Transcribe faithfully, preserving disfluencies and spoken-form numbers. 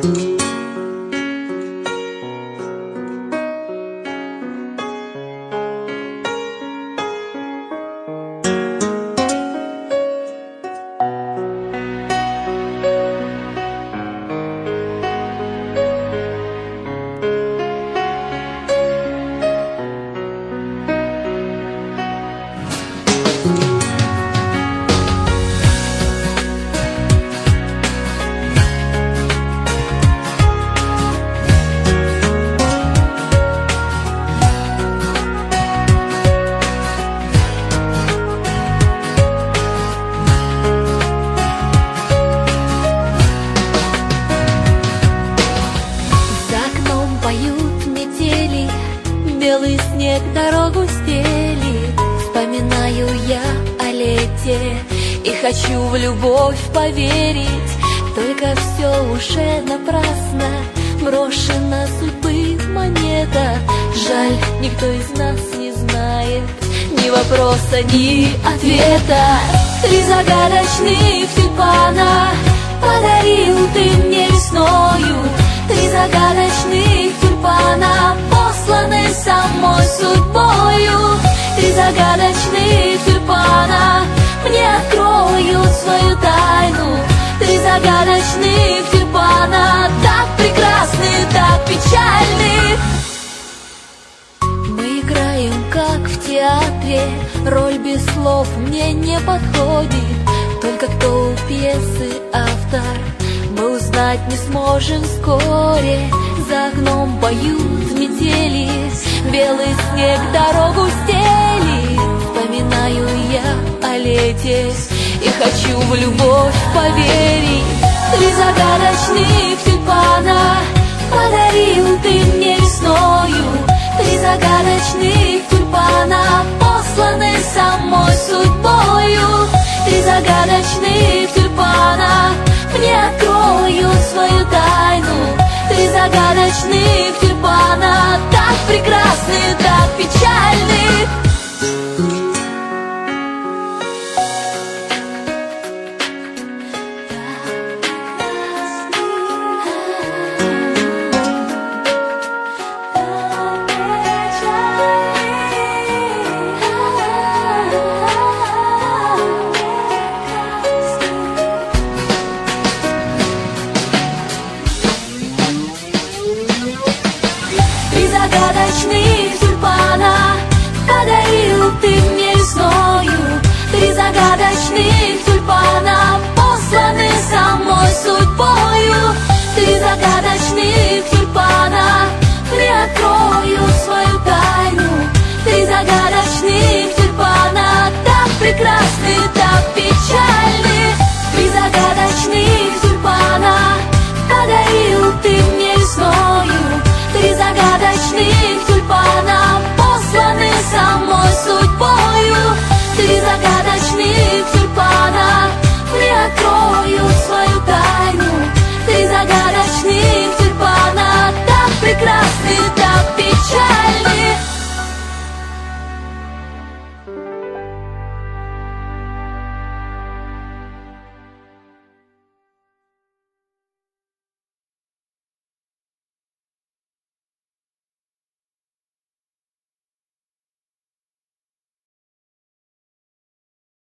Белый снег дорогу стелит, вспоминаю я о лете и хочу в любовь поверить. Только все уже напрасно, брошена судьбы монета. Жаль, никто из нас не знает ни вопроса, ни ответа. Три загадочных тюльпана подарил ты мне весною. Три загадочных тюльпана посланы самой судьбою. Три загадочных тюльпана мне откроют свою тайну. Три загадочных тюльпана так прекрасны, так печальны. Мы играем как в театре, роль без слов мне не подходит. Только кто у пьесы автор, мы узнать не сможем вскоре. За окном поют метели, белый снег дорогу стелит. Вспоминаю я о лете и хочу в любовь поверить. Три загадочных тюльпана подарил ты мне весною. Три загадочных тюльпана посланы самой судьбою. Три загадочных тюльпана мне откроют свою тайну. Три загадочных тюльпана так прекрасны, так печальны. Загадочных тюльпана подарил ты мне весною. Три загадочных тюльпана посланы самой судьбою. Три загадочных тюльпана мне откроют свою тайну. Три загадочных тюльпана так прекрасны, так печальны.